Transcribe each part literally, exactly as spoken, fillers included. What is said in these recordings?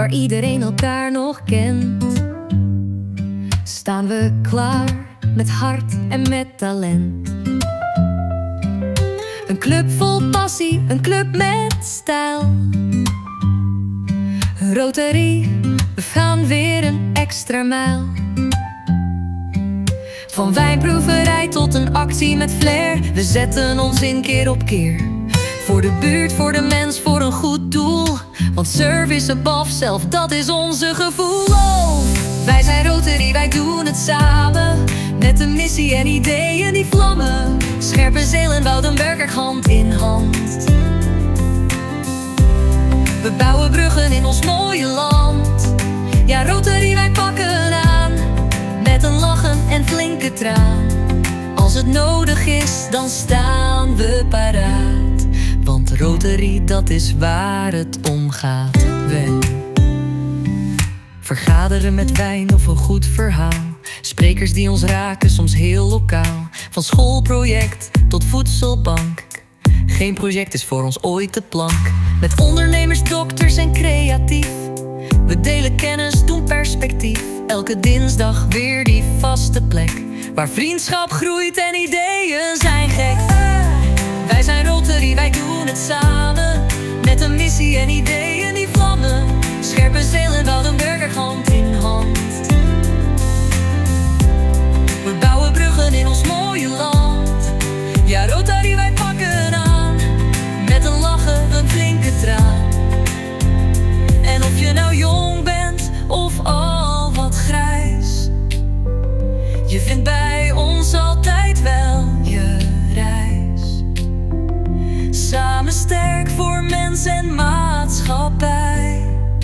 waar iedereen elkaar nog kent, staan we klaar met hart en met talent. Een club vol passie, een club met stijl. Rotary, we gaan weer een extra mijl. Van wijnproeverij tot een actie met flair, we zetten ons in keer op keer. Voor de buurt, voor de mens, voor een goed doel. Want service above self, dat is onze gevoel. Oh, wij zijn Rotary, wij doen het samen. Met een missie en ideeën die vlammen. Scherpenzeel en Woudenberg, hand in hand. We bouwen bruggen in ons mooie land. Ja, Rotary, wij pakken aan. Met een lachen en flinke traan. Als het nodig is, dan staan we paraat. Want Rotary, dat is waar het om gaat. We vergaderen met wijn of een goed verhaal. Sprekers die ons raken, soms heel lokaal. Van schoolproject tot voedselbank. Geen project is voor ons ooit te plank. Met ondernemers, dokters en creatief. We delen kennis, doen perspectief. Elke dinsdag weer die vaste plek. Waar vriendschap groeit en ideeën zijn gek. Wij zijn Rotary, wij doen het samen. Met een missie en ideeën die vlammen. Scherpenzeel en Woudenberg, hand in hand. We bouwen bruggen in ons mooie land. Ja, Rotary, wij pakken aan. Met een lachen, een flinke traan. En of je nou jong bent of al wat grijs, je vindt bij ons altijd wel je reis. Samen sterk voor mens en maatschappij.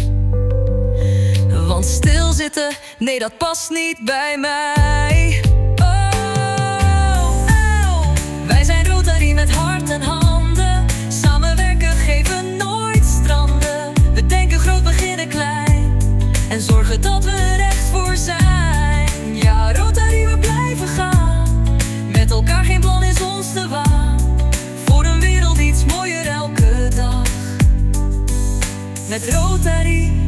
Want stilzitten, nee, dat past niet bij mij. Oh, oh. Wij zijn Rotary met hart en handen. Samenwerken geven nooit stranden. We denken groot, beginnen klein. En zorgen dat we er echt voor zijn. Ja, Rotary, we blijven gaan. Met elkaar, geen plan is ons te waan. Voor een wereld iets mooier elke dag. Met Rotary.